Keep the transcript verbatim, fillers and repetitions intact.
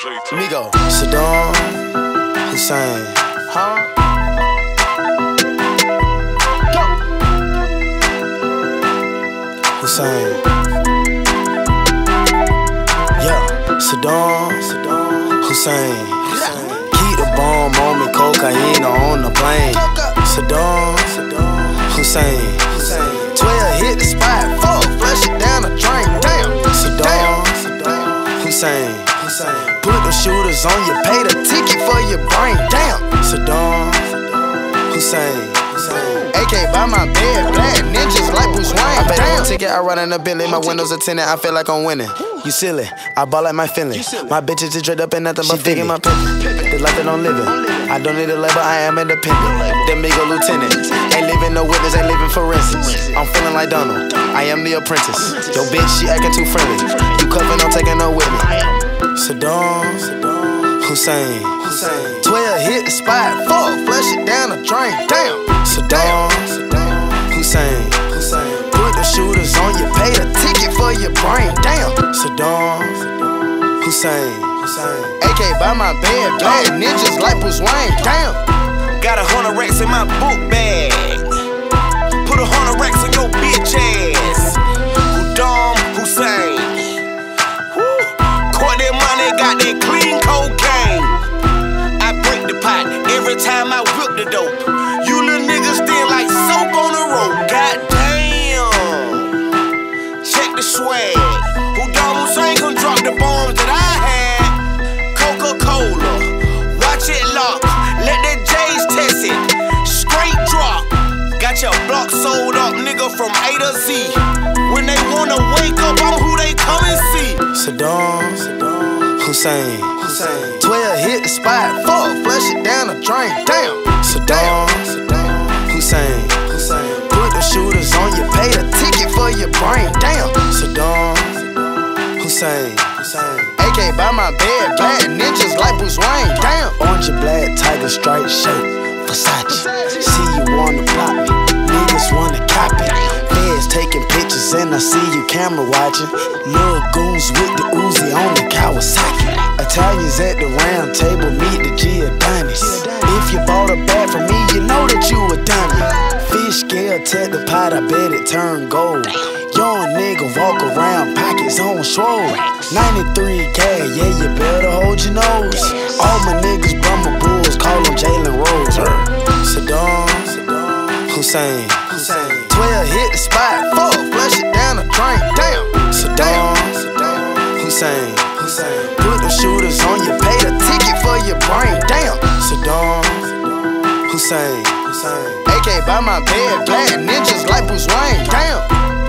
Migo, Saddam Hussein, huh? Go. Hussein, yeah, Saddam, Saddam Hussein. Keep the bomb on me, cocaine on the plane. Saddam, Saddam Hussein. twelve hit the spot, four flush it down the drain. Damn, Saddam, Saddam Hussein. Put the shooters on you, pay the ticket for your brain. Damn, Saddam Hussein. A K by my bed, black ninjas like Bruce Wayne. I pay the ticket, I ride in the Bentley, my windows are tinted, I feel like I'm winning. You silly, I ball like my feeling. My bitches just draped up in nothing but figure my pimpin'. The life that I'm living, I don't need a label, I am independent. Them Migo lieutenant, ain't leaving no witness, ain't leaving forensics. I'm feeling like Donald, I am the apprentice. Yo bitch, she acting too friendly. You cuffin', I'm taking no with me. Saddam Hussein. twelve hit the spot, four flush it down the drain. Damn, Saddam Hussein. Put the shooters on you, pay the ticket for your brain. Damn, Saddam Hussein. A K by my bed, black ninjas like Bruce Wayne. Damn. Got a hundred racks in my book bag. Put a hundred racks on your bitch ass. Saddam Hussein. Woo. Caught that money, got that clean cocaine. I break the pot every time I whip the dope. You little niggas still like soap on the rope. God damn. Check the swag. Saddam Hussein gon' drop the bombs that I had. Coca-Cola, watch it lock. Let the J's test it. Straight drop. Got your block sold up, nigga, from A to Z. When they wanna wake up, I'm who they come and see. Saddam Hussein. twelve hit the spot, four flush it down the drain. Damn, Saddam Hussein. Put the shooters on you, pay the ticket for your brain. Damn, Saddam Hussein. A K by my bed, black ninjas like Bruce Wayne. Damn. Orange and black tiger stripe shirt, Versace. See you wanna plot me, niggas wanna copy. Feds taking pictures and I see you camera watching. Lil' goons with the Uzi on the Kawasaki. Italians at the round table meet the Giordani's. If you bought a bag from me, you know that you a diamond. Fish scale tap the pot, I bet it turn gold. Young nigga walk around, pockets on swole. ninety-three gas, yeah, you better hold your nose. All my niggas Brahma Bulls, call them Jalen Rose. Saddam Hussein. twelve hit the spot, four flush it down the drain. Damn, Saddam Hussein. Put the shooters on you, pay the ticket for your brain. Damn, Saddam Hussein. A K by my bed, black ninjas like Bruce Wayne. Damn.